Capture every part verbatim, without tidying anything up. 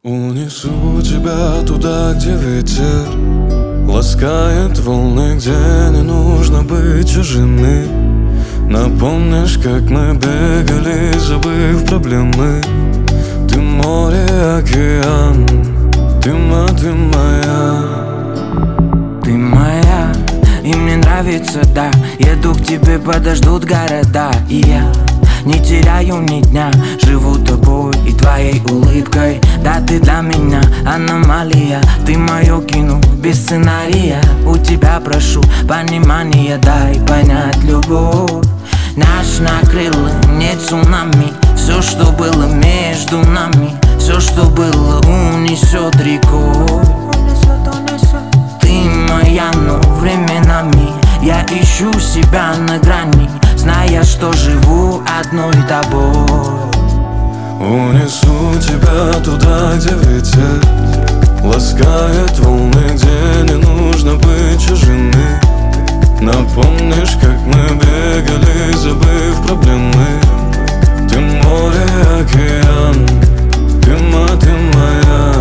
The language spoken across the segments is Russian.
Унесу тебя туда, где ветер ласкает волны, где не нужно быть чужими. Напомнишь, как мы бегали, забыв проблемы. Ты море, океан, ты ма, ты моя. Ты моя, и мне нравится, да. Еду к тебе, подождут города. И я не теряю ни дня, живу тобой и твоей улыбкой. Да, ты для меня аномалия, ты мое кино без сценария. У тебя прошу понимания, дай понять любовь. Наш накрыло не цунами, все, что было между нами, все, что было, унесет рекой. Ты моя, но временами я ищу себя на грани, зная, что живу одной тобой. Унесу тебя туда, где ветер ласкает волны, где не нужно быть чужими. Напомнишь, как мы бегали, забыв проблемы. Ты море, океан, ты ма, ты моя.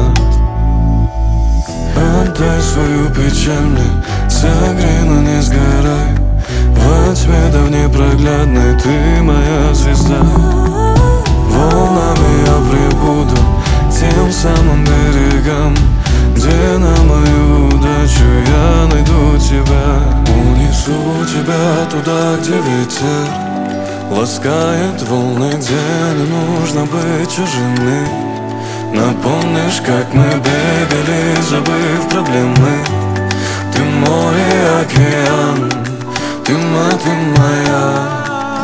Отдай свою печаль мне, согрей, но не сгорай. Во тьме да в непроглядной ты моя звезда. Волнами я прибуду тем самым берегам, где на мою удачу я найду тебя. Унесу тебя туда, где ветер ласкает волны, где не нужно быть чужими. Напомнишь, как мы бегали, забыв проблемы. Ты море, океан, ты ма, ты моя.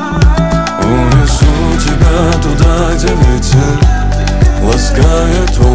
Унесу тебя туда, где ветер ласкает волны.